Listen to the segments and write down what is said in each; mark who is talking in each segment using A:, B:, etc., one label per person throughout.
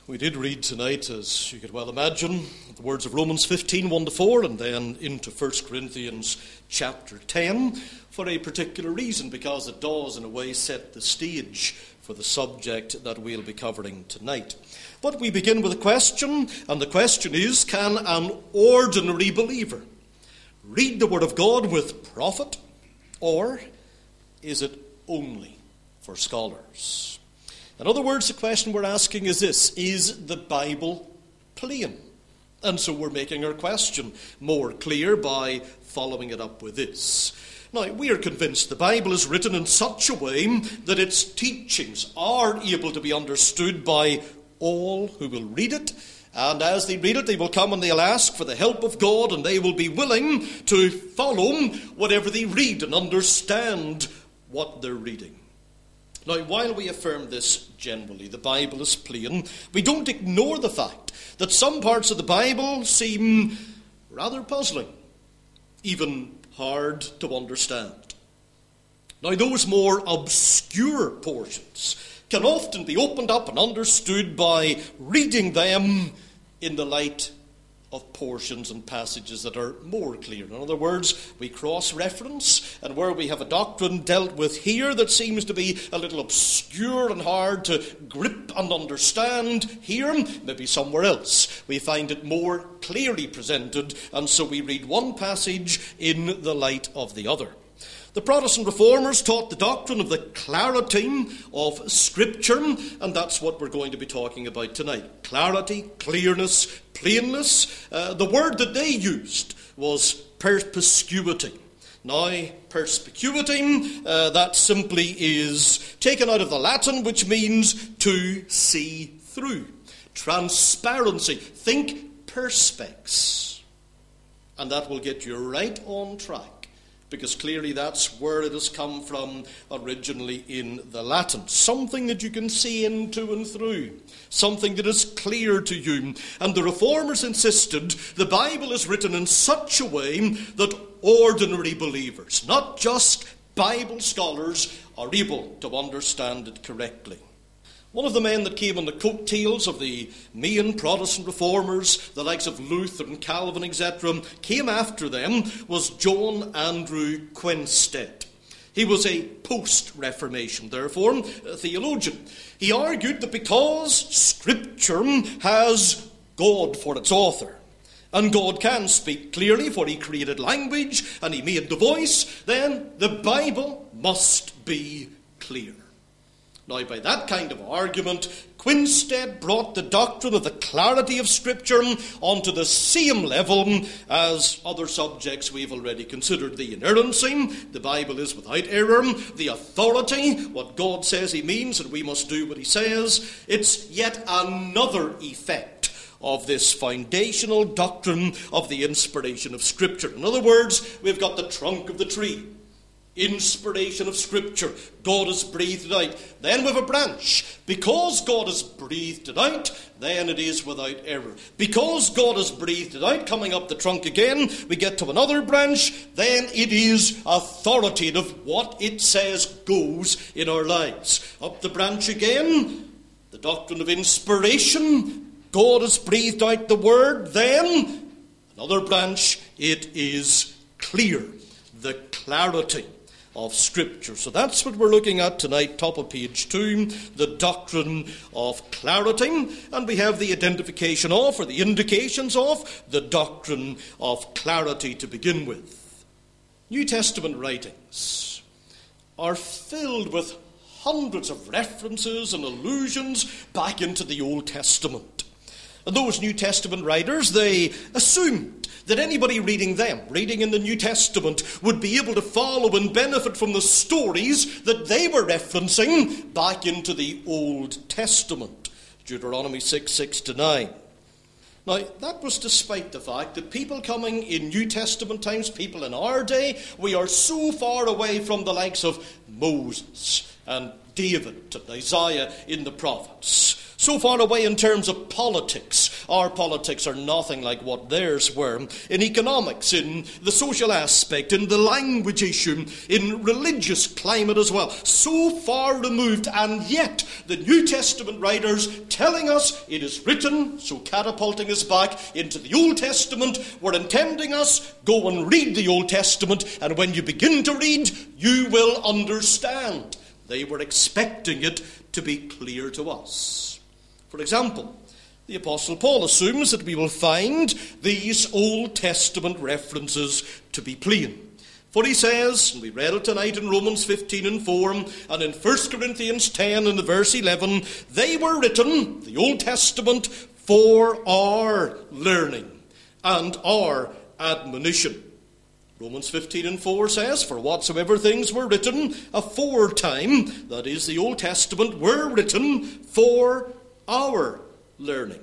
A: We did read tonight, as you could well imagine, the words of Romans 15, 1-4, and then into 1 Corinthians chapter 10 for a particular reason, because it does in a way set the stage for the subject that we'll be covering tonight. But we begin with a question, and the question is, can an ordinary believer read the Word of God with profit, or is it only for scholars? In other words, the question we're asking is this: is the Bible plain? And so we're making our question more clear by following it up with this. Now, we are convinced the Bible is written in such a way that its teachings are able to be understood by all who will read it. And as they read it, they will come and they'll ask for the help of God, and they will be willing to follow whatever they read and understand what they're reading. Now, while we affirm this generally, the Bible is plain, we don't ignore the fact that some parts of the Bible seem rather puzzling, even hard to understand. Now, those more obscure portions can often be opened up and understood by reading them in the light of portions and passages that are more clear. In other words, we cross-reference, and where we have a doctrine dealt with here that seems to be a little obscure and hard to grip and understand here, maybe somewhere else we find it more clearly presented, and so we read one passage in the light of the other. The Protestant Reformers taught the doctrine of the clarity of Scripture, and that's what we're going to be talking about tonight. Clarity, clearness, plainness. The word that they used was perspicuity. Now, perspicuity, that simply is taken out of the Latin, which means to see through. Transparency. Think perspex. And that will get you right on track, because clearly that's where it has come from originally in the Latin. Something that you can see into and through. Something that is clear to you. And the Reformers insisted the Bible is written in such a way that ordinary believers, not just Bible scholars, are able to understand it correctly. One of the men that came on the coattails of the main Protestant Reformers, the likes of Luther and Calvin, etc., came after them, was John Andrew Quinstead. He was a post-Reformation, therefore, theologian. He argued that because Scripture has God for its author, and God can speak clearly, for he created language and he made the voice, then the Bible must be clear. Now, by that kind of argument, Quinstead brought the doctrine of the clarity of Scripture onto the same level as other subjects we've already considered. The inerrancy, the Bible is without error. The authority, what God says he means, and we must do what he says. It's yet another effect of this foundational doctrine of the inspiration of Scripture. In other words, we've got the trunk of the tree. Inspiration of Scripture. God has breathed it out. Then we have a branch. Because God has breathed it out, then it is without error. Because God has breathed it out, coming up the trunk again, we get to another branch, then it is authoritative. What it says goes in our lives. Up the branch again, the doctrine of inspiration. God has breathed out the Word, then another branch, it is clear. The clarity of Scripture. So that's what we're looking at tonight, top of page 2, the doctrine of clarity. And we have the identification of, or the indications of, the doctrine of clarity to begin with. New Testament writings are filled with hundreds of references and allusions back into the Old Testament. And those New Testament writers, they assumed that anybody reading them, reading in the New Testament, would be able to follow and benefit from the stories that they were referencing back into the Old Testament. Deuteronomy 6:6-9. Now, that was despite the fact that people coming in New Testament times, people in our day, we are so far away from the likes of Moses and David and Isaiah in the prophets. So far away in terms of politics Our politics are nothing like what theirs were. In economics, in the social aspect, in the language issue, in religious climate as well. So far removed, and yet the New Testament writers telling us it is written, so catapulting us back into the Old Testament, were intending us, go and read the Old Testament, and when you begin to read, you will understand. They were expecting it to be clear to us. For example, the Apostle Paul assumes that we will find these Old Testament references to be plain. For he says, and we read it tonight in Romans 15 and 4, and in 1 Corinthians 10 and verse 11, they were written, the Old Testament, for our learning and our admonition. Romans 15 and 4 says, for whatsoever things were written aforetime, that is, the Old Testament, were written for our learning,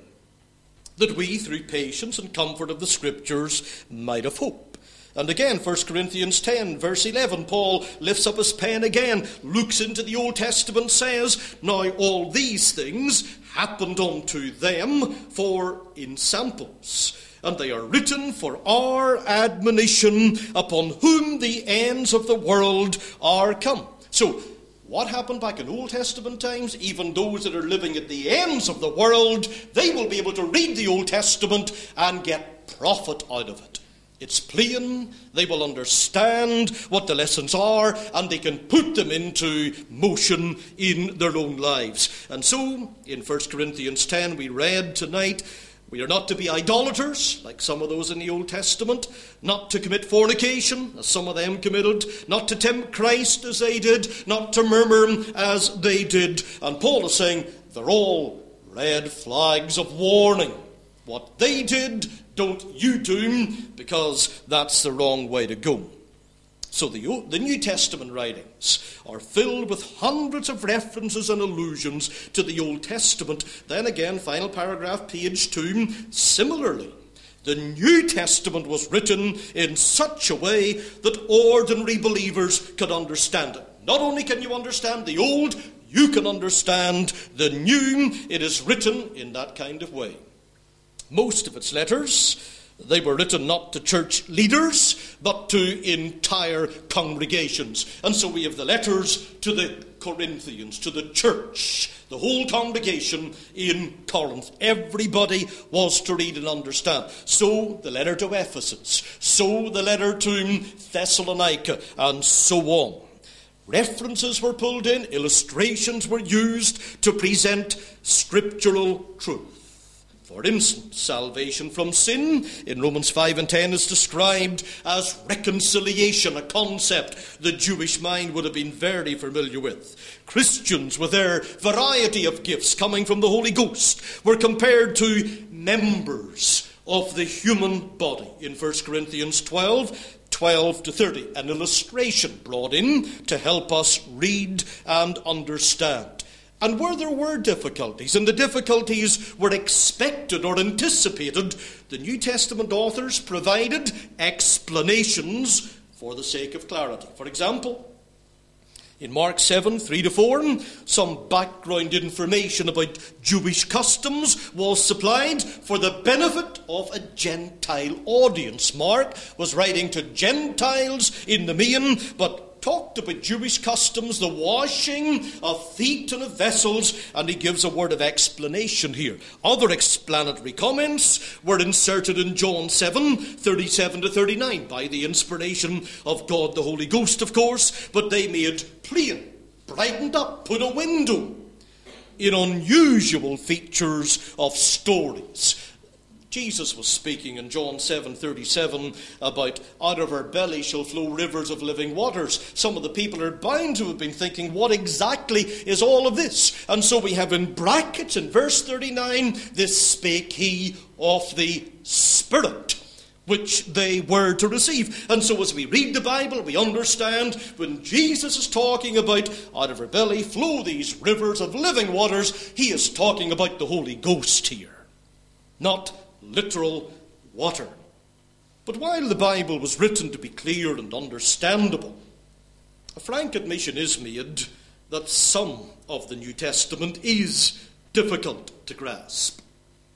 A: that we, through patience and comfort of the Scriptures, might have hope. And again, 1 Corinthians 10, verse 11, Paul lifts up his pen again, looks into the Old Testament, says, now all these things happened unto them for ensamples, and they are written for our admonition, upon whom the ends of the world are come. So, what happened back in Old Testament times? Even those that are living at the ends of the world, they will be able to read the Old Testament and get profit out of it. It's plain, they will understand what the lessons are, and they can put them into motion in their own lives. And so, in 1 Corinthians 10, we read tonight, we are not to be idolaters, like some of those in the Old Testament, not to commit fornication, as some of them committed, not to tempt Christ as they did, not to murmur as they did. And Paul is saying they're all red flags of warning. What they did, don't you do, because that's the wrong way to go. So the New Testament writings are filled with hundreds of references and allusions to the Old Testament. Then again, final paragraph, page 2, similarly, the New Testament was written in such a way that ordinary believers could understand it. Not only can you understand the Old, you can understand the New. It is written in that kind of way. Most of its letters, they were written not to church leaders, but to entire congregations. And so we have the letters to the Corinthians, to the church, the whole congregation in Corinth. Everybody was to read and understand. So the letter to Ephesus, so the letter to Thessalonica, and so on. References were pulled in, illustrations were used to present scriptural truth. For instance, salvation from sin in Romans 5 and 10 is described as reconciliation, a concept the Jewish mind would have been very familiar with. Christians, with their variety of gifts coming from the Holy Ghost, were compared to members of the human body in 1 Corinthians 12 to 30. An illustration brought in to help us read and understand. And where there were difficulties, and the difficulties were expected or anticipated, the New Testament authors provided explanations for the sake of clarity. For example, in Mark 7, 3-4, some background information about Jewish customs was supplied for the benefit of a Gentile audience. Mark was writing to Gentiles in the main, but talked about Jewish customs, the washing of feet and of vessels, and he gives a word of explanation here. Other explanatory comments were inserted in John 7, 37-39, by the inspiration of God the Holy Ghost, of course, but they made plain, brightened up, put a window in unusual features of stories. Jesus was speaking in John 7:37 about out of our belly shall flow rivers of living waters. Some of the people are bound to have been thinking, what exactly is all of this? And so we have in brackets in verse 39, this spake he of the Spirit, which they were to receive. And so as we read the Bible, we understand when Jesus is talking about out of our belly flow these rivers of living waters, he is talking about the Holy Ghost here, not literal water. But while the Bible was written to be clear and understandable, a frank admission is made that some of the New Testament is difficult to grasp.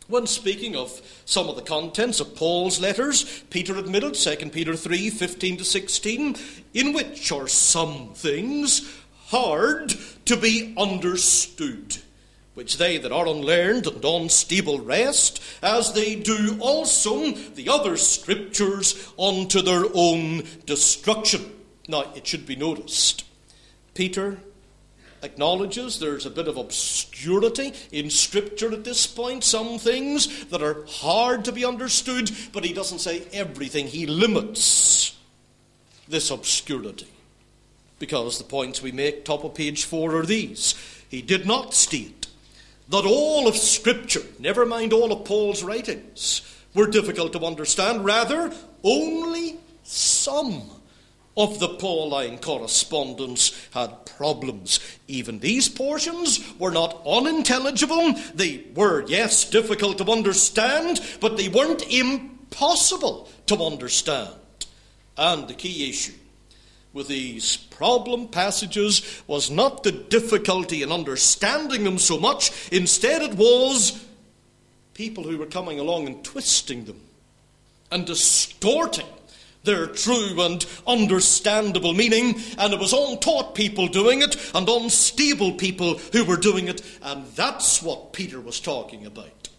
A: When speaking of some of the contents of Paul's letters, Peter admitted, 2 Peter 3, 15-16, in which are some things hard to be understood, which they that are unlearned and unstable wrest, as they do also the other scriptures unto their own destruction. Now, it should be noticed, Peter acknowledges there's a bit of obscurity in Scripture at this point, some things that are hard to be understood, but he doesn't say everything. He limits this obscurity, because the points we make top of page 4 are these. He did not state that all of Scripture, never mind all of Paul's writings, were difficult to understand. Rather, only some of the Pauline correspondence had problems. Even these portions were not unintelligible. They were, yes, difficult to understand, but they weren't impossible to understand. And the key issue with these problem passages was not the difficulty in understanding them so much. Instead, it was people who were coming along and twisting them and distorting their true and understandable meaning, and it was untaught people doing it and unstable people who were doing it, and that's what Peter was talking about.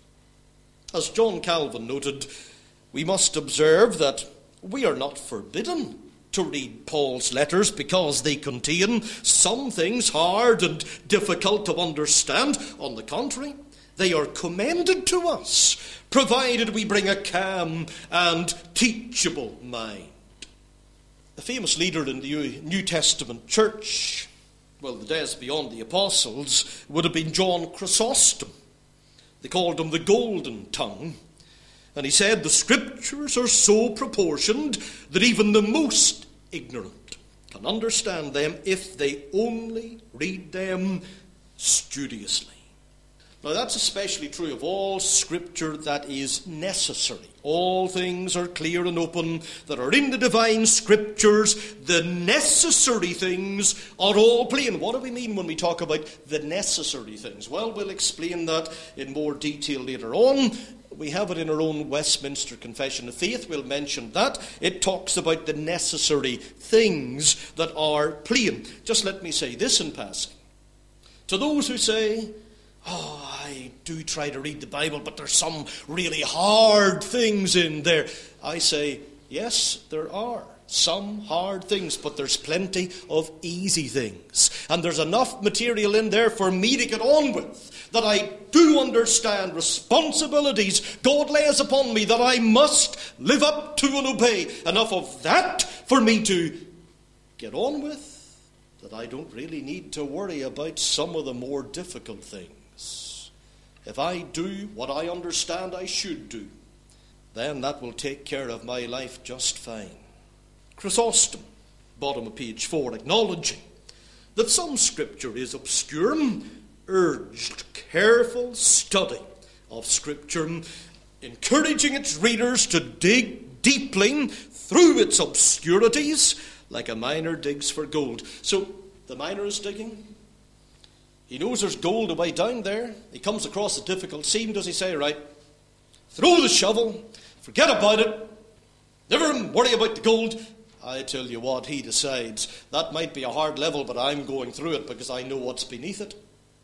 A: As John Calvin noted, we must observe that we are not forbidden to read Paul's letters because they contain some things hard and difficult to understand. On the contrary, they are commended to us, provided we bring a calm and teachable mind. The famous leader in the New Testament church, well, the days beyond the apostles, would have been John Chrysostom. They called him the Golden Tongue. And he said, the Scriptures are so proportioned that even the most ignorant can understand them if they only read them studiously. Now, that's especially true of all Scripture that is necessary. All things are clear and open that are in the divine Scriptures. The necessary things are all plain. What do we mean when we talk about the necessary things? Well, we'll explain that in more detail later on. We have it in our own Westminster Confession of Faith. We'll mention that. It talks about the necessary things that are plain. Just let me say this in passing. To those who say, I do try to read the Bible, but there's some really hard things in there. I say, yes, there are some hard things, but there's plenty of easy things. And there's enough material in there for me to get on with, that I do understand responsibilities God lays upon me that I must live up to and obey. Enough of that for me to get on with, that I don't really need to worry about some of the more difficult things. If I do what I understand I should do, then that will take care of my life just fine. Chrysostom, bottom of page 4, acknowledging that some Scripture is obscure, urged careful study of Scripture, encouraging its readers to dig deeply through its obscurities like a miner digs for gold. So the miner is digging. He knows there's gold away down there. He comes across a difficult seam. Does he say, right, throw the shovel, forget about it, never worry about the gold? I tell you what, he decides, that might be a hard level, but I'm going through it because I know what's beneath it.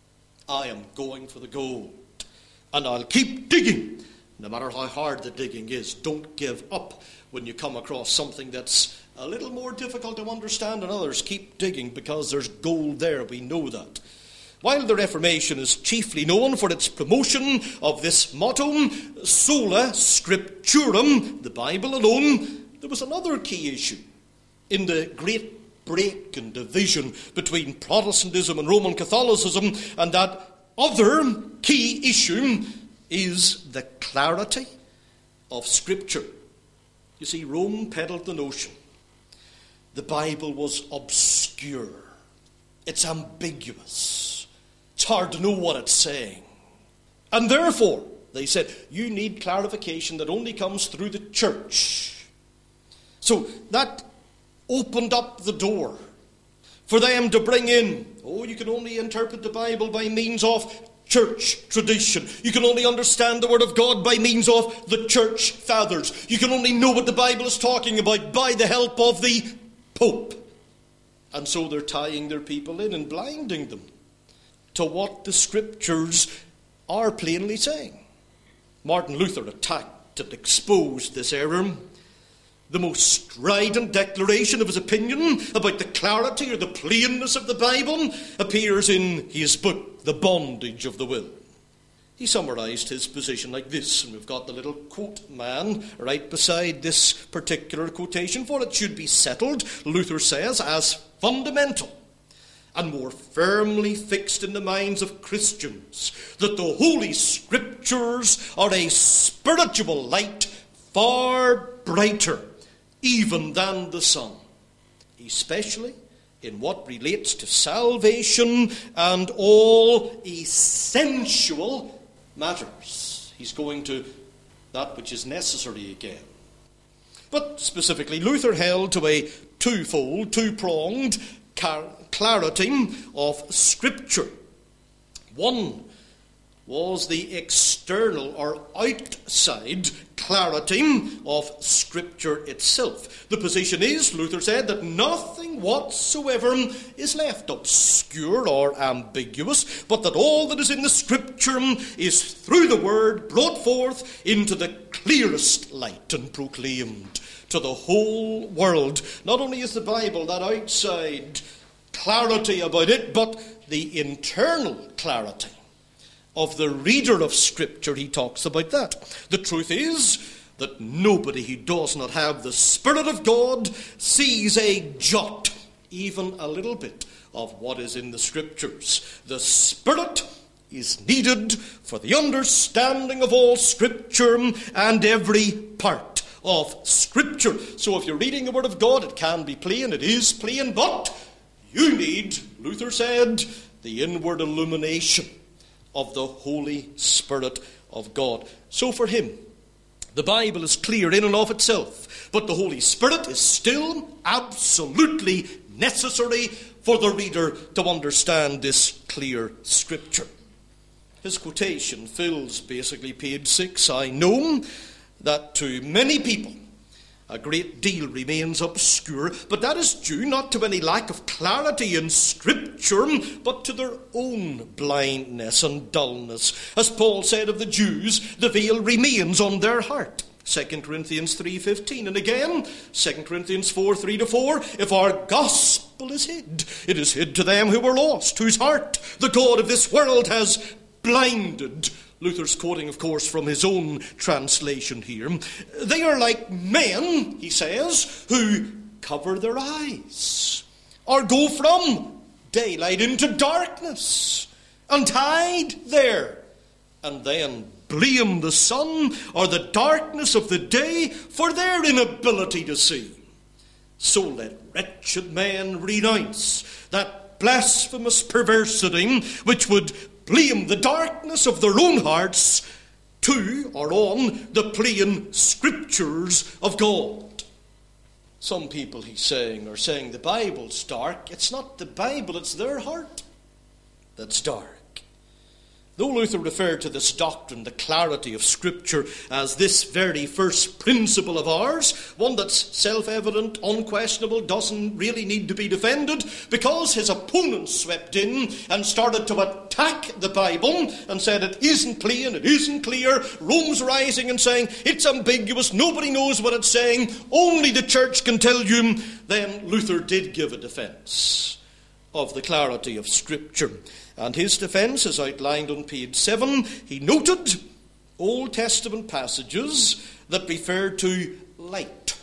A: I am going for the gold. And I'll keep digging, no matter how hard the digging is. Don't give up when you come across something that's a little more difficult to understand than others. Keep digging because there's gold there. We know that. While the Reformation is chiefly known for its promotion of this motto, sola scripturum, the Bible alone, there was another key issue in the great break and division between Protestantism and Roman Catholicism, and that other key issue is the clarity of Scripture. You see, Rome peddled the notion the Bible was obscure. It's ambiguous. It's hard to know what it's saying. And therefore, they said, you need clarification that only comes through the church. So that opened up the door for them to bring in, you can only interpret the Bible by means of church tradition. You can only understand the Word of God by means of the church fathers. You can only know what the Bible is talking about by the help of the Pope. And so they're tying their people in and blinding them to what the Scriptures are plainly saying. Martin Luther attacked and exposed this error. The most strident declaration of his opinion about the clarity or the plainness of the Bible appears in his book, The Bondage of the Will. He summarized his position like this, and we've got the little quote man right beside this particular quotation, for it should be settled, Luther says, as fundamental and more firmly fixed in the minds of Christians that the Holy Scriptures are a spiritual light far brighter even than the sun, especially in what relates to salvation and all essential matters. He's going to that which is necessary again. But specifically, Luther held to a twofold, two-pronged clarity of Scripture. One was the external or outside clarity of Scripture itself. The position is, Luther said, that nothing whatsoever is left obscure or ambiguous, but that all that is in the Scripture is through the Word brought forth into the clearest light and proclaimed to the whole world. Not only is the Bible that outside clarity about it, but the internal clarity of the reader of Scripture, he talks about that. The truth is that nobody who does not have the Spirit of God sees a jot, even a little bit, of what is in the Scriptures. The Spirit is needed for the understanding of all Scripture and every part of Scripture. So if you're reading the Word of God, it can be plain, it is plain, but you need, Luther said, the inward illumination of the Holy Spirit of God. So for him, the Bible is clear in and of itself, but the Holy Spirit is still absolutely necessary for the reader to understand this clear Scripture. His quotation fills basically page 6. I know that to many people a great deal remains obscure, but that is due not to any lack of clarity in Scripture, but to their own blindness and dullness. As Paul said of the Jews, the veil remains on their heart. 2 Corinthians 3:15. And again, 2 Corinthians 4:3-4. If our gospel is hid, it is hid to them who are lost, whose heart the God of this world has blinded. Luther's quoting, of course, from his own translation here. They are like men, he says, who cover their eyes, or go from daylight into darkness, and hide there, and then blame the sun or the darkness of the day for their inability to see. So let wretched men renounce that blasphemous perversity which would blame the darkness of their own hearts to or on the plain Scriptures of God. Some people, he's saying, are saying the Bible's dark. It's not the Bible, it's their heart that's dark. Though Luther referred to this doctrine, the clarity of Scripture, as this very first principle of ours, one that's self-evident, unquestionable, doesn't really need to be defended, because his opponents swept in and started to attack the Bible and said it isn't plain, it isn't clear, Rome's rising and saying it's ambiguous, nobody knows what it's saying, only the church can tell you, then Luther did give a defense of the clarity of Scripture. And his defense is outlined on page 7. He noted Old Testament passages that referred to light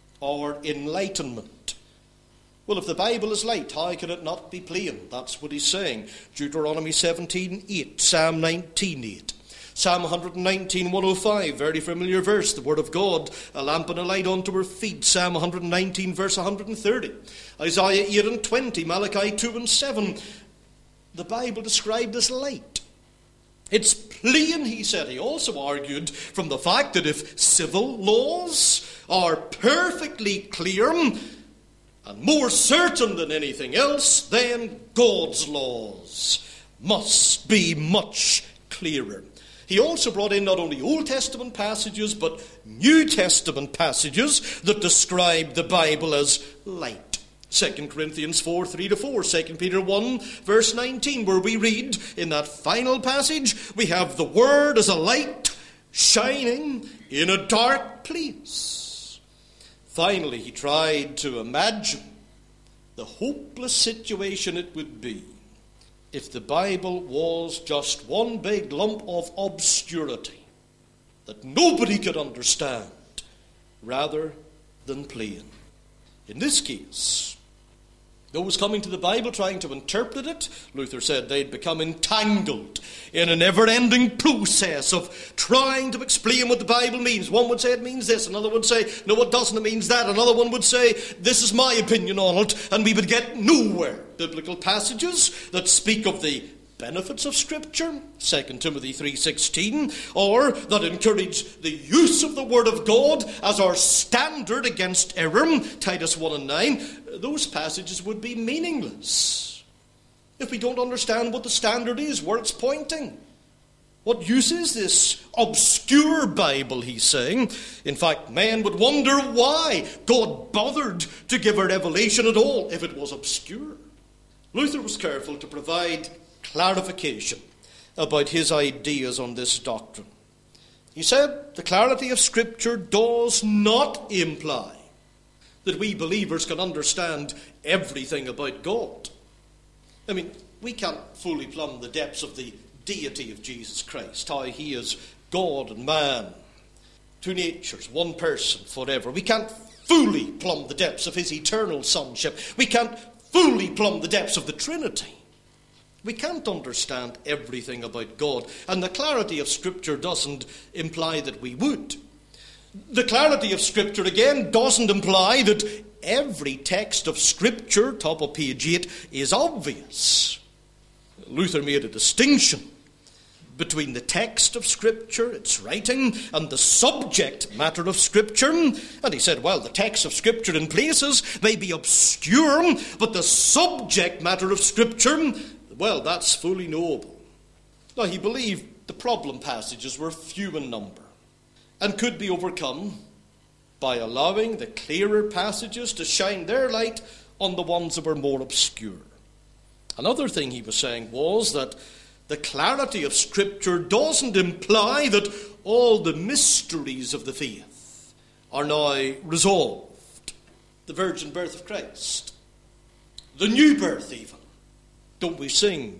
A: or enlightenment. Well, if the Bible is light, how can it not be plain? That's what he's saying. Deuteronomy 17:8, Psalm 19:8. Psalm 119, 105, very familiar verse, the Word of God, a lamp and a light unto our feet. Psalm 119, verse 130. Isaiah 8:20, Malachi 2:7. The Bible described as light. It's plain, he said. He also argued from the fact that if civil laws are perfectly clear and more certain than anything else, then God's laws must be much clearer. He also brought in not only Old Testament passages, but New Testament passages that describe the Bible as light. 2 Corinthians 4, 3-4, 2 Peter 1, verse 19, where we read in that final passage, we have the Word as a light shining in a dark place. Finally, he tried to imagine the hopeless situation it would be if the Bible was just one big lump of obscurity that nobody could understand, rather than plain. In this case, those coming to the Bible trying to interpret it, Luther said they'd become entangled in a never-ending process of trying to explain what the Bible means. One would say it means this, another would say, no, it doesn't, it means that. Another one would say, this is my opinion on it, and we would get nowhere. Biblical passages that speak of the benefits of Scripture, 2 Timothy 3:16, or that encourage the use of the Word of God as our standard against error, Titus 1:9, those passages would be meaningless if we don't understand what the standard is, where it's pointing. What use is this obscure Bible, he's saying? In fact, men would wonder why God bothered to give a revelation at all if it was obscure. Luther was careful to provide clarification about his ideas on this doctrine. He said the clarity of Scripture does not imply that we believers can understand everything about God. I mean, we can't fully plumb the depths of the deity of Jesus Christ, how he is God and man, two natures, one person forever. We can't fully plumb the depths of his eternal sonship. We can't fully plumb the depths of the Trinity. We can't understand everything about God, and the clarity of Scripture doesn't imply that we would. The clarity of Scripture, again, doesn't imply that every text of Scripture, top of page 8, is obvious. Luther made a distinction between the text of Scripture, its writing, and the subject matter of Scripture. And he said, well, the text of Scripture in places may be obscure, but the subject matter of Scripture, well, that's fully knowable. Now, he believed the problem passages were few in number and could be overcome by allowing the clearer passages to shine their light on the ones that were more obscure. Another thing he was saying was that the clarity of Scripture doesn't imply that all the mysteries of the faith are now resolved. The virgin birth of Christ, the new birth even. Don't we sing,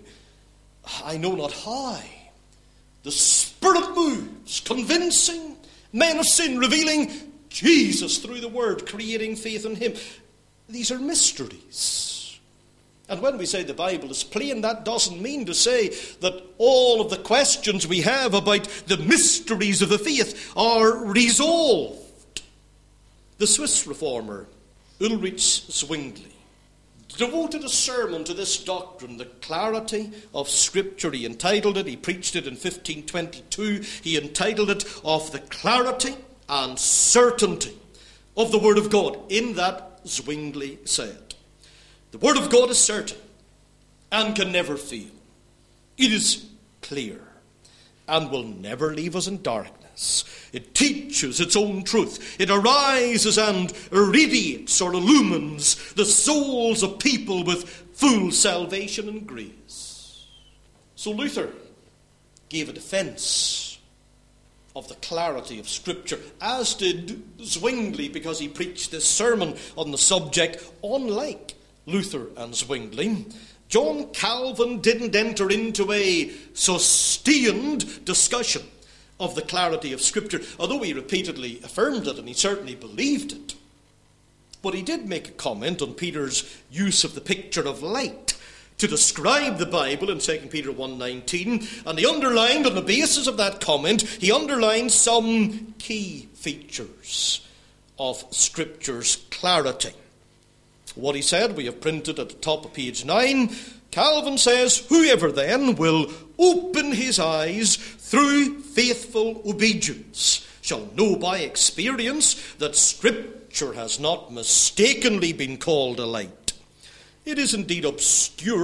A: I know not how? The Spirit moves, convincing men of sin, revealing Jesus through the Word, creating faith in him. These are mysteries. And when we say the Bible is plain, that doesn't mean to say that all of the questions we have about the mysteries of the faith are resolved. The Swiss reformer, Ulrich Zwingli, devoted a sermon to this doctrine, the clarity of Scripture. He entitled it, he preached it in 1522, he entitled it, Of the Clarity and Certainty of the Word of God. In that, Zwingli said, the Word of God is certain and can never fail. It is clear and will never leave us in darkness. It teaches its own truth. It arises and irradiates or illumines the souls of people with full salvation and grace. So Luther gave a defense of the clarity of Scripture, as did Zwingli, because he preached this sermon on the subject. Unlike Luther and Zwingli, John Calvin didn't enter into a sustained discussion of the clarity of Scripture, although he repeatedly affirmed it, and he certainly believed it. But he did make a comment on Peter's use of the picture of light to describe the Bible in 2 Peter 1:19, and he underlined, on the basis of that comment, he underlined some key features of Scripture's clarity. What he said, we have printed at the top of page 9. Calvin says, whoever then will open his eyes through faithful obedience shall know by experience that Scripture has not mistakenly been called a light. It is indeed obscure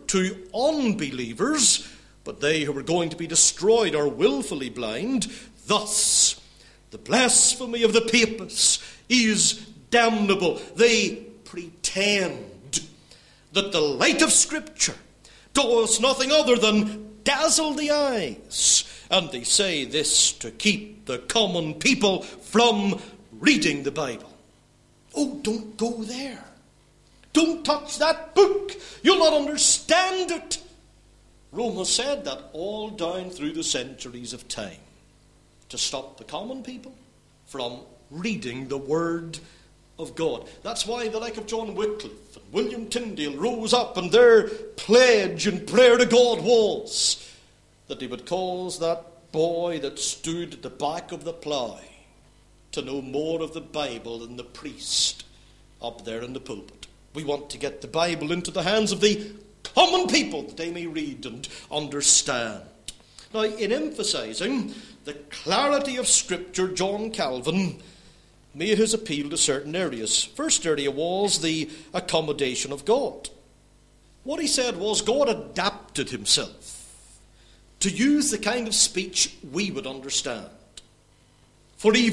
A: to unbelievers, but they who are going to be destroyed are willfully blind. Thus, the blasphemy of the papists is damnable. They pretend that the light of Scripture does nothing other than dazzle the eyes. And they say this to keep the common people from reading the Bible. Oh, don't go there. Don't touch that book. You'll not understand it. Rome has said that all down through the centuries of time, to stop the common people from reading the Word of God. That's why the like of John Wycliffe and William Tyndale rose up, and their pledge and prayer to God was that they would cause that boy that stood at the back of the plough to know more of the Bible than the priest up there in the pulpit. We want to get the Bible into the hands of the common people that they may read and understand. Now, in emphasizing the clarity of Scripture, John Calvin made his appeal to certain areas. First area was the accommodation of God. What he said was God adapted himself to use the kind of speech we would understand. For who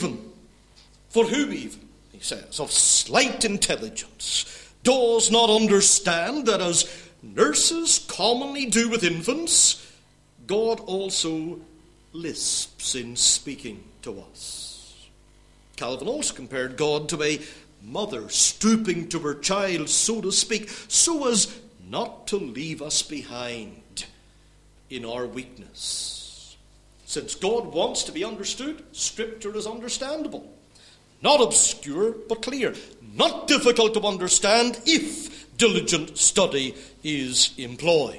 A: even, he says, of slight intelligence does not understand that as nurses commonly do with infants, God also lisps in speaking to us. Calvin also compared God to a mother stooping to her child, so to speak, so as not to leave us behind in our weakness. Since God wants to be understood, Scripture is understandable. Not obscure, but clear. Not difficult to understand if diligent study is employed.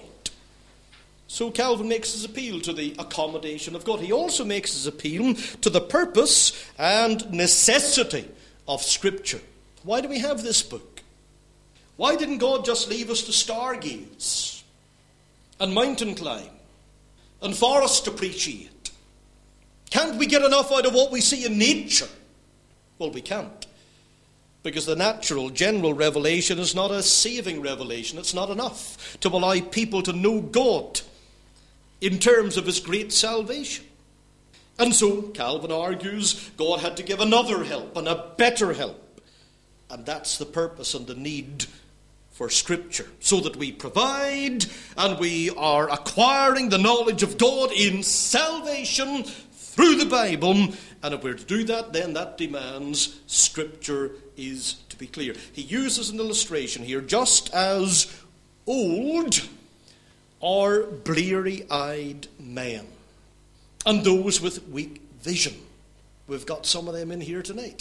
A: So Calvin makes his appeal to the accommodation of God. He also makes his appeal to the purpose and necessity of Scripture. Why do we have this book? Why didn't God just leave us to stargaze and mountain climb and forest appreciate? Can't we get enough out of what we see in nature? Well, we can't. Because the natural, general revelation is not a saving revelation. It's not enough to allow people to know God in terms of his great salvation. And so, Calvin argues, God had to give another help and a better help. And that's the purpose and the need for Scripture. So that we provide and we are acquiring the knowledge of God in salvation through the Bible. And if we're to do that, then that demands Scripture is to be clear. He uses an illustration here, just as old or bleary-eyed men and those with weak vision. We've got some of them in here tonight.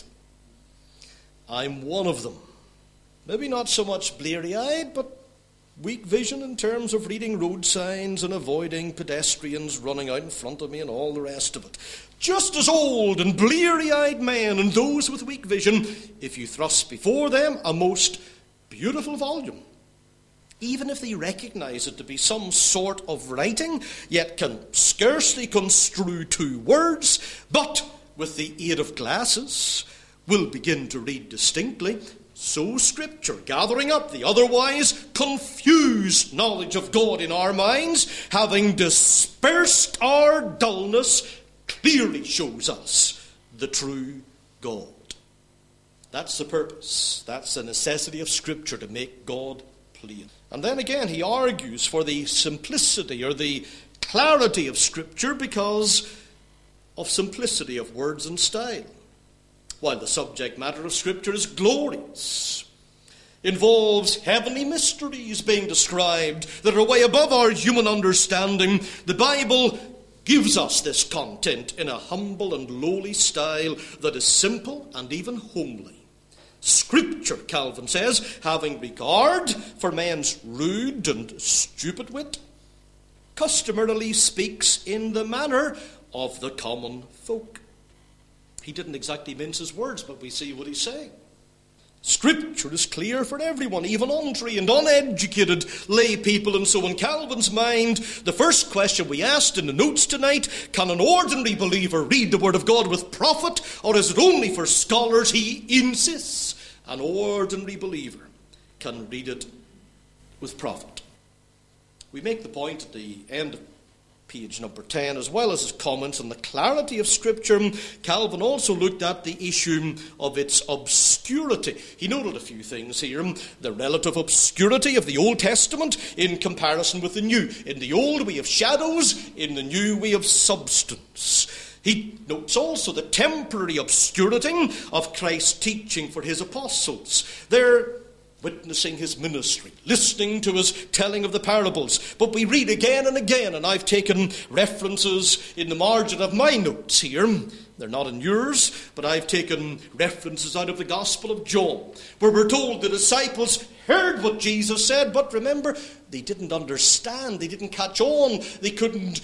A: I'm one of them. Maybe not so much bleary-eyed, but weak vision in terms of reading road signs and avoiding pedestrians running out in front of me and all the rest of it. Just as old and bleary-eyed men and those with weak vision, if you thrust before them a most beautiful volume, even if they recognize it to be some sort of writing, yet can scarcely construe two words, but with the aid of glasses will begin to read distinctly, so Scripture, gathering up the otherwise confused knowledge of God in our minds, having dispersed our dullness, clearly shows us the true God. That's the purpose. That's the necessity of Scripture, to make God plain. And then again, he argues for the simplicity or the clarity of Scripture because of simplicity of words and style. While the subject matter of Scripture is glorious, involves heavenly mysteries being described that are way above our human understanding, the Bible gives us this content in a humble and lowly style that is simple and even homely. Scripture, Calvin says, having regard for men's rude and stupid wit, customarily speaks in the manner of the common folk. He didn't exactly mince his words, but we see what he's saying. Scripture is clear for everyone, even untrained, uneducated lay people. And so in Calvin's mind, the first question we asked in the notes tonight, can an ordinary believer read the Word of God with profit, or is it only for scholars? He insists an ordinary believer can read it with profit. We make the point at the end of page number 10, as well as his comments on the clarity of Scripture, Calvin also looked at the issue of its obscurity. He noted a few things here. The relative obscurity of the Old Testament in comparison with the New. In the Old we have shadows, in the New we have substance. He notes also the temporary obscurity of Christ's teaching for his apostles. They're witnessing his ministry, listening to his telling of the parables. But we read again and again, and I've taken references in the margin of my notes here. They're not in yours, but I've taken references out of the Gospel of John, where we're told the disciples heard what Jesus said, but remember, they didn't understand, they didn't catch on, they couldn't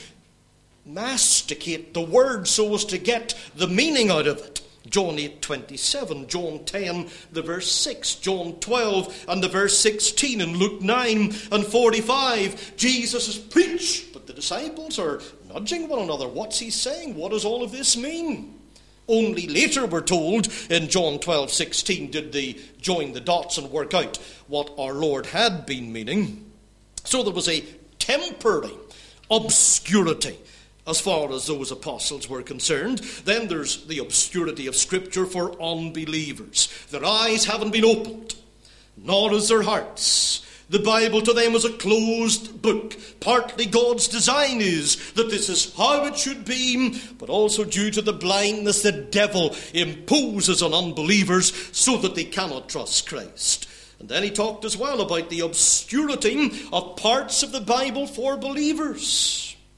A: masticate the word so as to get the meaning out of it. John 8:27, John 10, the verse 6, John 12 and the verse 16, and Luke 9 and 45. Jesus is preached, but the disciples are nudging one another. What's he saying? What does all of this mean? Only later, we're told, in John 12:16, did they join the dots and work out what our Lord had been meaning. So there was a temporary obscurity as far as those apostles were concerned. Then there's the obscurity of Scripture for unbelievers. Their eyes haven't been opened, nor is their hearts. The Bible to them is a closed book. Partly God's design is that this is how it should be, but also due to the blindness the devil imposes on unbelievers so that they cannot trust Christ. And then he talked as well about the obscurity of parts of the Bible for believers.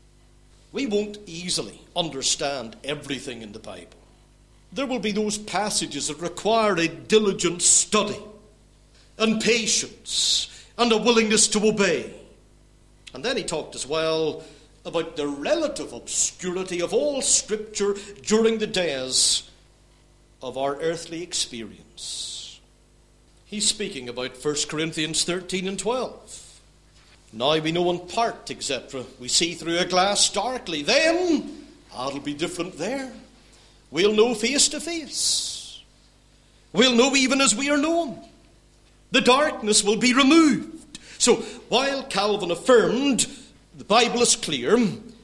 A: We won't easily understand everything in the Bible. There will be those passages that require a diligent study and patience and a willingness to obey. And then he talked as well about the relative obscurity of all Scripture during the days of our earthly experience. He's speaking about 1 Corinthians 13 and 12. Now we know in part, etc. We see through a glass darkly. Then, it'll be different there. We'll know face to face. We'll know even as we are known. The darkness will be removed. So, while Calvin affirmed the Bible is clear,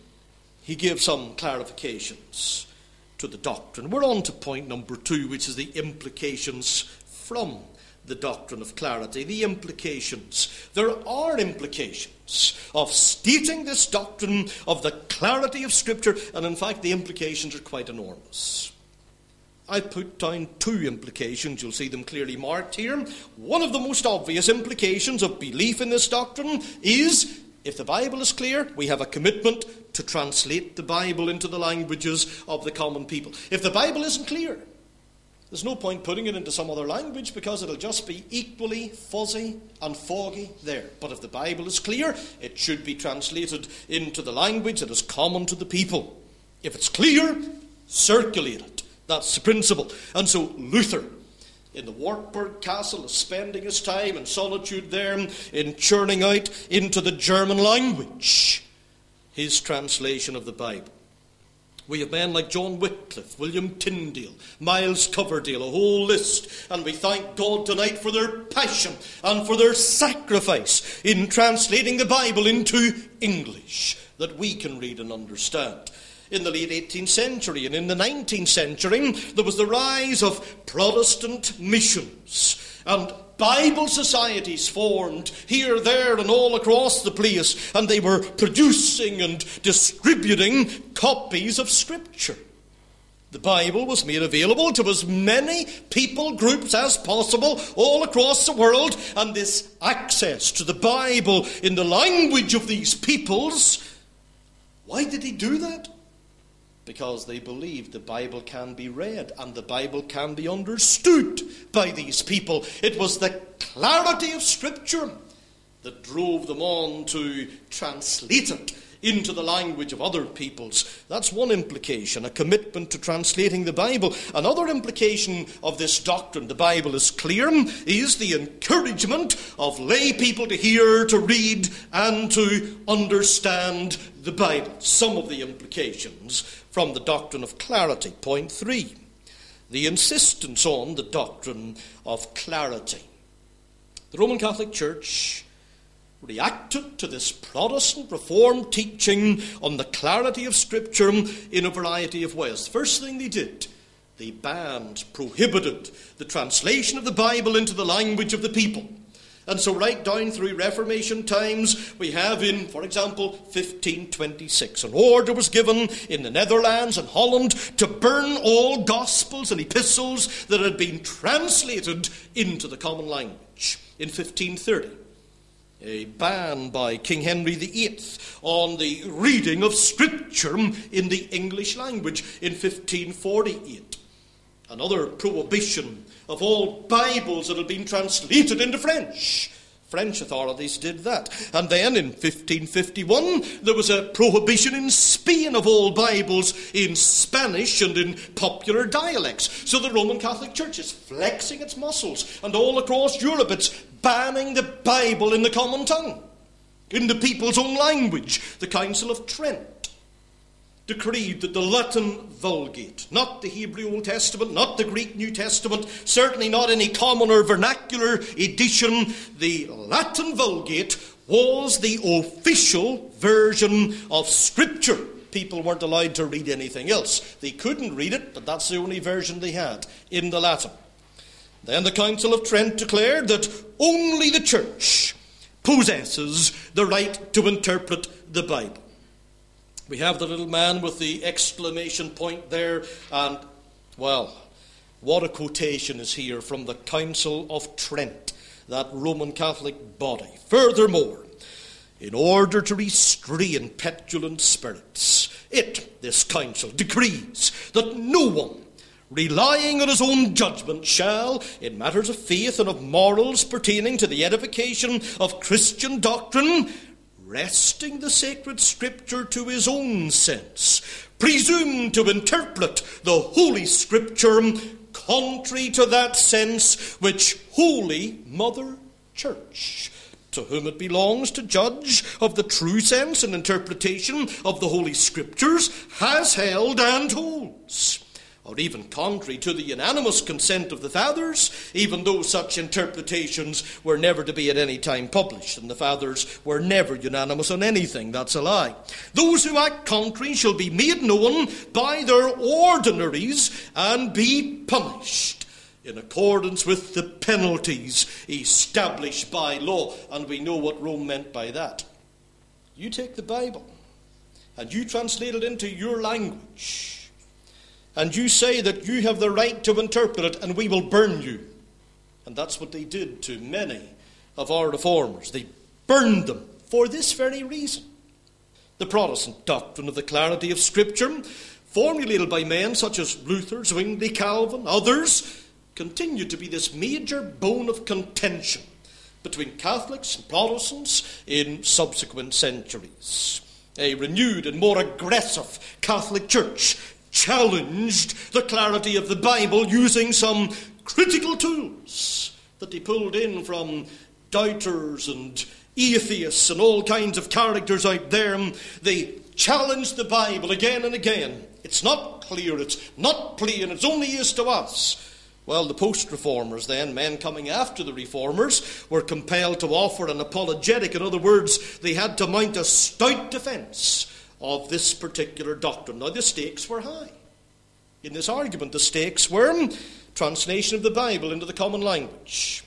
A: he gave some clarifications to the doctrine. We're on to point number 2, which is the implications from the doctrine of clarity. The implications. There are implications of stating this doctrine of the clarity of Scripture, and in fact the implications are quite enormous. I put down 2 implications. You'll see them clearly marked here. One of the most obvious implications of belief in this doctrine is, if the Bible is clear, we have a commitment to translate the Bible into the languages of the common people. If the Bible isn't clear, there's no point putting it into some other language, because it'll just be equally fuzzy and foggy there. But if the Bible is clear, it should be translated into the language that is common to the people. If it's clear, circulate it. That's the principle. And so Luther, in the Wartburg Castle, is spending his time in solitude there in churning out into the German language his translation of the Bible. We have men like John Wycliffe, William Tyndale, Miles Coverdale, a whole list. And we thank God tonight for their passion and for their sacrifice in translating the Bible into English that we can read and understand. In the late 18th century and in the 19th century, there was the rise of Protestant missions. And Bible societies formed here, there, and all across the place, and they were producing and distributing copies of Scripture. The Bible was made available to as many people groups as possible all across the world, and this access to the Bible in the language of these peoples, why did he do that? Because they believed the Bible can be read and the Bible can be understood by these people. It was the clarity of Scripture that drove them on to translate it into the language of other peoples. That's one implication, a commitment to translating the Bible. Another implication of this doctrine, the Bible is clear, is the encouragement of lay people to hear, to read, and to understand the Bible. Some of the implications from the doctrine of clarity. Point 3, the insistence on the doctrine of clarity. The Roman Catholic Church reacted to this Protestant Reformed teaching on the clarity of Scripture in a variety of ways. The first thing they did, they banned, prohibited the translation of the Bible into the language of the people. And so right down through Reformation times, we have in, for example, 1526, an order was given in the Netherlands and Holland to burn all Gospels and epistles that had been translated into the common language. In 1530, a ban by King Henry VIII on the reading of Scripture in the English language. In 1548, another prohibition of all Bibles that had been translated into French. French authorities did that. And then in 1551, there was a prohibition in Spain of all Bibles in Spanish and in popular dialects. So the Roman Catholic Church is flexing its muscles. And all across Europe, it's banning the Bible in the common tongue, in the people's own language. The Council of Trent decreed that the Latin Vulgate, not the Hebrew Old Testament, not the Greek New Testament, certainly not any common or vernacular edition, the Latin Vulgate was the official version of Scripture. People weren't allowed to read anything else. They couldn't read it, but that's the only version they had, in the Latin. Then the Council of Trent declared that only the Church possesses the right to interpret the Bible. We have the little man with the exclamation point there, and, well, what a quotation is here from the Council of Trent, that Roman Catholic body. Furthermore, in order to restrain petulant spirits, this council, decrees that no one, relying on his own judgment, shall, in matters of faith and of morals pertaining to the edification of Christian doctrine, resting the sacred Scripture to his own sense, presume to interpret the Holy Scripture contrary to that sense which Holy Mother Church, to whom it belongs to judge of the true sense and interpretation of the Holy Scriptures, has held and holds, or even contrary to the unanimous consent of the Fathers, even though such interpretations were never to be at any time published, and the Fathers were never unanimous on anything. That's a lie. Those who act contrary shall be made known by their ordinaries and be punished in accordance with the penalties established by law. And we know what Rome meant by that. You take the Bible and you translate it into your language, and you say that you have the right to interpret it, and we will burn you. And that's what they did to many of our reformers. They burned them for this very reason. The Protestant doctrine of the clarity of Scripture, formulated by men such as Luther, Zwingli, Calvin, others, continued to be this major bone of contention between Catholics and Protestants in subsequent centuries. A renewed and more aggressive Catholic Church challenged the clarity of the Bible using some critical tools that they pulled in from doubters and atheists and all kinds of characters out there. They challenged the Bible again and again. It's not clear, it's not plain, it's only is to us. Well, the post-reformers then, men coming after the reformers, were compelled to offer an apologetic. In other words, they had to mount a stout defence of this particular doctrine. Now, the stakes were high. In this argument, the stakes were translation of the Bible into the common language,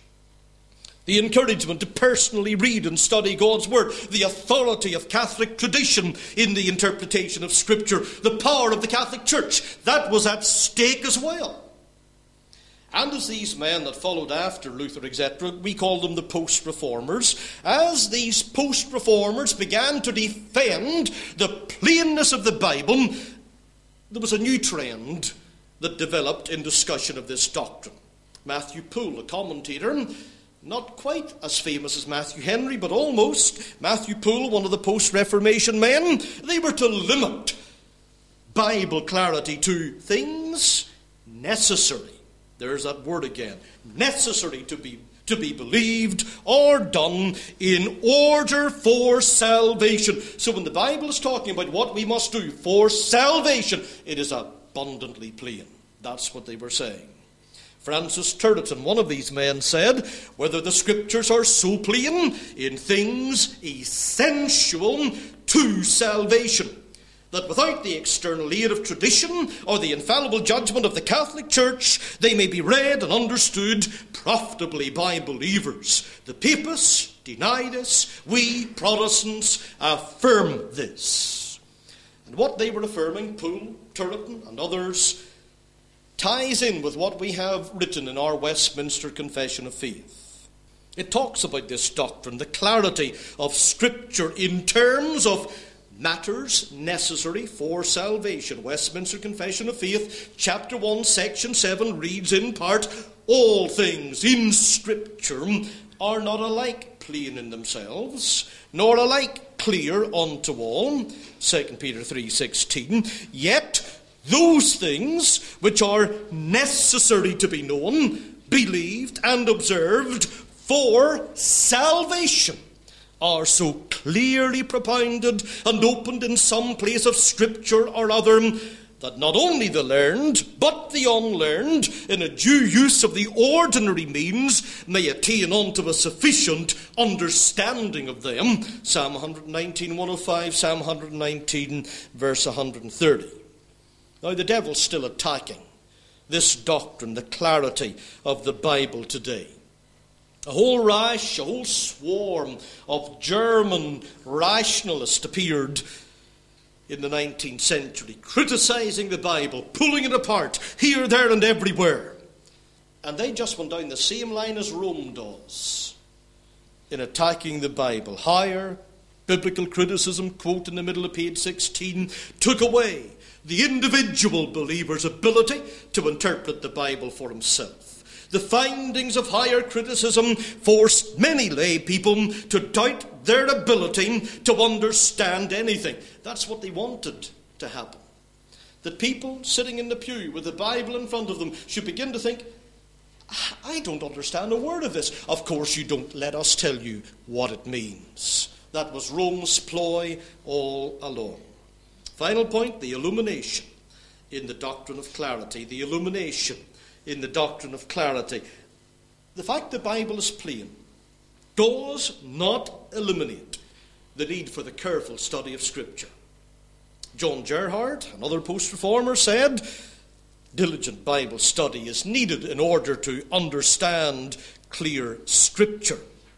A: the encouragement to personally read and study God's Word, the authority of Catholic tradition in the interpretation of Scripture, the power of the Catholic Church. That was at stake as well. And as these men that followed after Luther, etc., we call them the post-reformers, as these post-reformers began to defend the plainness of the Bible, there was a new trend that developed in discussion of this doctrine. Matthew Poole, a commentator, not quite as famous as Matthew Henry, but almost, Matthew Poole, one of the post-Reformation men, they were to limit Bible clarity to things necessary. There's that word again. Necessary to be believed or done in order for salvation. So when the Bible is talking about what we must do for salvation, it is abundantly plain. That's what they were saying. Francis Turretin, one of these men, said, whether the Scriptures are so plain in things essential to salvation, that without the external aid of tradition or the infallible judgment of the Catholic Church, they may be read and understood profitably by believers. The Papists deny this. We Protestants affirm this. And what they were affirming, Poole, Turretin, and others, ties in with what we have written in our Westminster Confession of Faith. It talks about this doctrine, the clarity of Scripture in terms of matters necessary for salvation. Westminster Confession of Faith, chapter 1, section 7, reads in part, all things in Scripture are not alike plain in themselves, nor alike clear unto all. 2 Peter 3:16. Yet those things which are necessary to be known, believed, and observed for salvation are so clearly propounded and opened in some place of Scripture or other, that not only the learned, but the unlearned, in a due use of the ordinary means, may attain unto a sufficient understanding of them. Psalm 119, 105, Psalm 119, verse 130. Now, the devil's still attacking this doctrine, the clarity of the Bible today. A whole rash, a whole swarm of German rationalists appeared in the 19th century, criticizing the Bible, pulling it apart, here, there, and everywhere. And they just went down the same line as Rome does in attacking the Bible. Higher biblical criticism, quote in the middle of page 16, took away the individual believer's ability to interpret the Bible for himself. The findings of higher criticism forced many lay people to doubt their ability to understand anything. That's what they wanted to happen. That people sitting in the pew with the Bible in front of them should begin to think, I don't understand a word of this. Of course you don't. Let us tell you what it means. That was Rome's ploy all along. Final point, the illumination in the doctrine of clarity. The illumination in the doctrine of clarity. The fact the Bible is plain does not eliminate the need for the careful study of Scripture. John Gerhard, another post-reformer, said, diligent Bible study is needed in order to understand clear Scripture.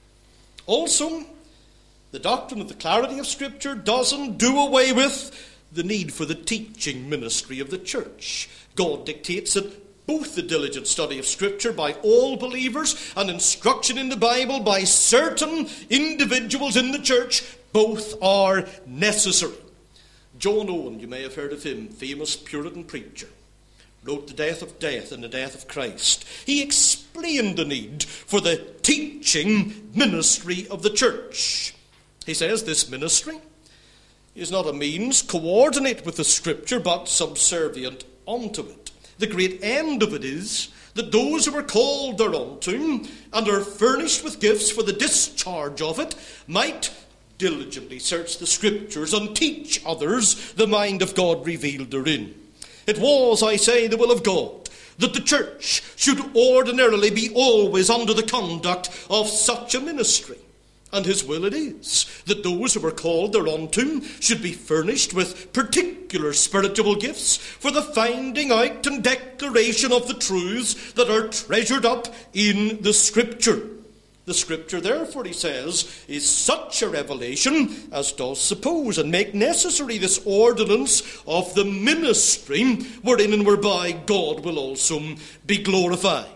A: Also, the doctrine of the clarity of Scripture doesn't do away with the need for the teaching ministry of the church. God dictates that both the diligent study of Scripture by all believers and instruction in the Bible by certain individuals in the church, both are necessary. John Owen, you may have heard of him, famous Puritan preacher, wrote The Death of Death and the Death of Christ. He explained the need for the teaching ministry of the church. He says this ministry is not a means coordinate with the Scripture, but subservient unto it. The great end of it is that those who are called thereunto and are furnished with gifts for the discharge of it might diligently search the Scriptures and teach others the mind of God revealed therein. It was, I say, the will of God that the church should ordinarily be always under the conduct of such a ministry. And his will it is that those who are called thereunto should be furnished with particular spiritual gifts for the finding out and declaration of the truths that are treasured up in the Scripture. The Scripture, therefore, he says, is such a revelation as does suppose and make necessary this ordinance of the ministry wherein and whereby God will also be glorified.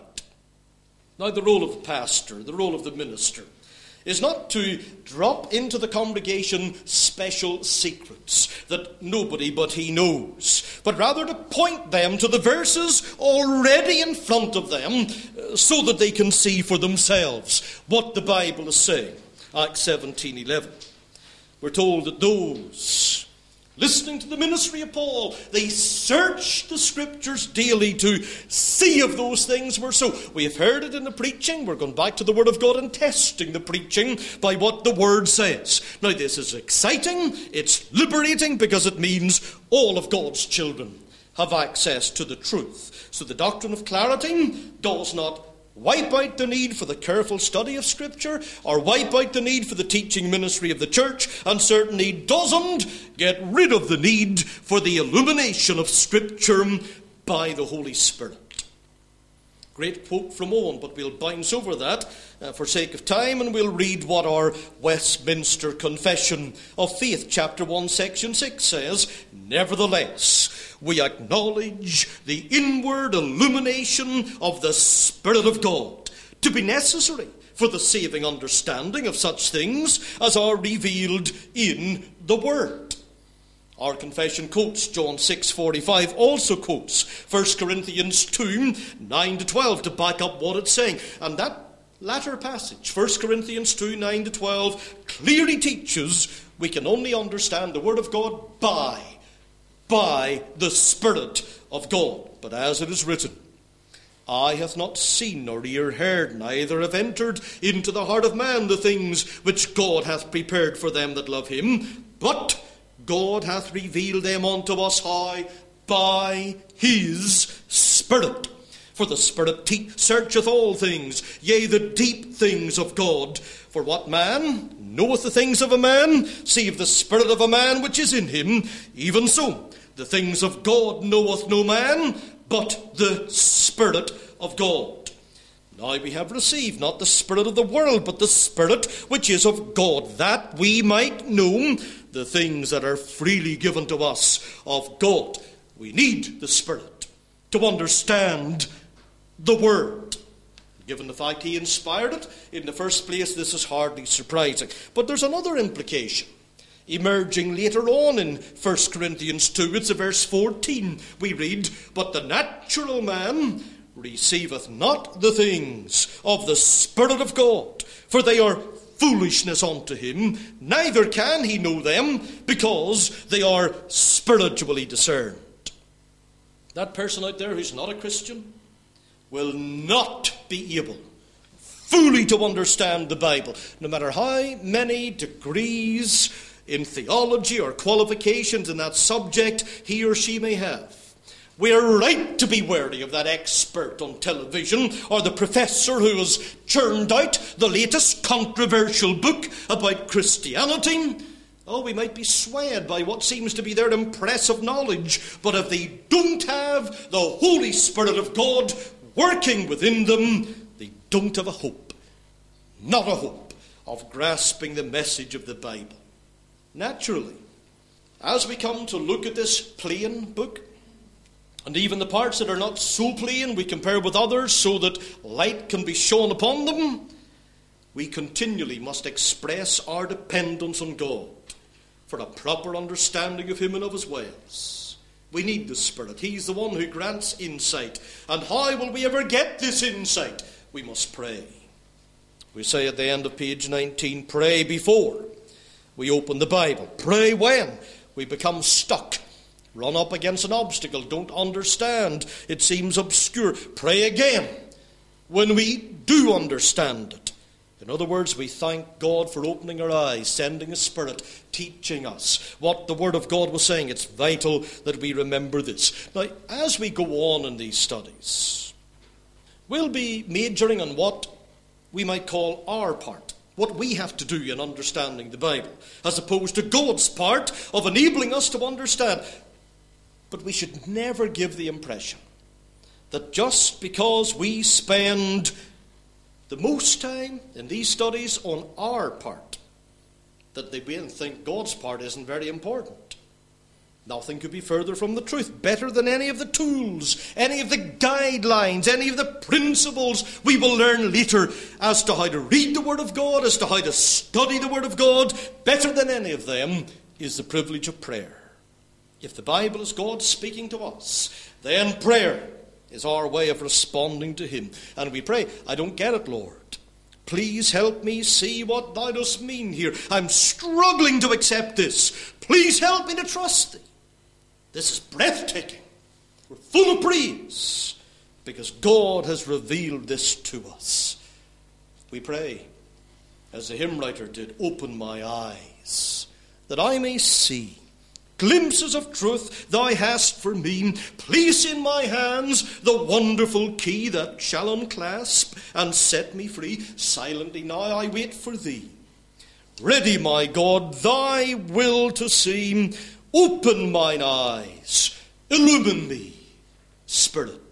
A: Now, the role of the pastor, the role of the minister, is not to drop into the congregation special secrets that nobody but he knows, but rather to point them to the verses already in front of them so that they can see for themselves what the Bible is saying. Acts 17:11. We're told that those listening to the ministry of Paul, they searched the Scriptures daily to see if those things were so. We have heard it in the preaching. We're going back to the Word of God and testing the preaching by what the Word says. Now, this is exciting. It's liberating because it means all of God's children have access to the truth. So the doctrine of clarity does not wipe out the need for the careful study of Scripture or wipe out the need for the teaching ministry of the church, and certainly doesn't get rid of the need for the illumination of Scripture by the Holy Spirit. Great quote from Owen, but we'll bounce over that for sake of time, and we'll read what our Westminster Confession of Faith, chapter 1, section 6 says. Nevertheless, we acknowledge the inward illumination of the Spirit of God to be necessary for the saving understanding of such things as are revealed in the Word. Our confession quotes John 6:45, also quotes 1 Corinthians 2, 9-12 to back up what it's saying. And that latter passage, 1 Corinthians 2, 9-12, clearly teaches we can only understand the Word of God by the Spirit of God. But as it is written, eye hath not seen nor ear heard, neither have entered into the heart of man the things which God hath prepared for them that love him, but God hath revealed them unto us how? By his Spirit. For the Spirit searcheth all things, yea, the deep things of God. For what man knoweth the things of a man, save the spirit of a man which is in him? Even so, the things of God knoweth no man, but the Spirit of God. Now we have received not the spirit of the world, but the Spirit which is of God, that we might know the things that are freely given to us of God. We need the Spirit to understand the Word. Given the fact he inspired it, in the first place, this is hardly surprising. But there's another implication emerging later on in 1 Corinthians 2. It's verse 14. We read, but the natural man receiveth not the things of the Spirit of God, for they are foolishness unto him, neither can he know them, because they are spiritually discerned. That person out there who's not a Christian will not be able fully to understand the Bible, no matter how many degrees in theology or qualifications in that subject he or she may have. We are right to be wary of that expert on television or the professor who has churned out the latest controversial book about Christianity. Oh, we might be swayed by what seems to be their impressive knowledge, but if they don't have the Holy Spirit of God working within them, they don't have a hope. Not a hope of grasping the message of the Bible. Naturally, as we come to look at this plain book, and even the parts that are not so plain, we compare with others so that light can be shone upon them, we continually must express our dependence on God for a proper understanding of him and of his ways. We need the Spirit. He's the one who grants insight. And how will we ever get this insight? We must pray. We say at the end of page 19, pray before we open the Bible. Pray when we become stuck, run up against an obstacle, don't understand, it seems obscure. Pray again when we do understand it. In other words, we thank God for opening our eyes, sending His Spirit, teaching us what the Word of God was saying. It's vital that we remember this. Now, as we go on in these studies, we'll be majoring on what we might call our part, what we have to do in understanding the Bible, as opposed to God's part of enabling us to understand. But we should never give the impression that just because we spend the most time in these studies on our part, that they begin to think God's part isn't very important. Nothing could be further from the truth. Better than any of the tools, any of the guidelines, any of the principles we will learn later as to how to read the Word of God, as to how to study the Word of God, better than any of them is the privilege of prayer. If the Bible is God speaking to us, then prayer is our way of responding to Him. And we pray, I don't get it, Lord. Please help me see what thou dost mean here. I'm struggling to accept this. Please help me to trust thee. This is breathtaking. We're full of praise because God has revealed this to us. We pray, as the hymn writer did, open my eyes that I may see glimpses of truth thou hast for me. Place in my hands the wonderful key that shall unclasp and set me free. Silently now I wait for thee, ready, my God, thy will to see. Open mine eyes, illumine me, Spirit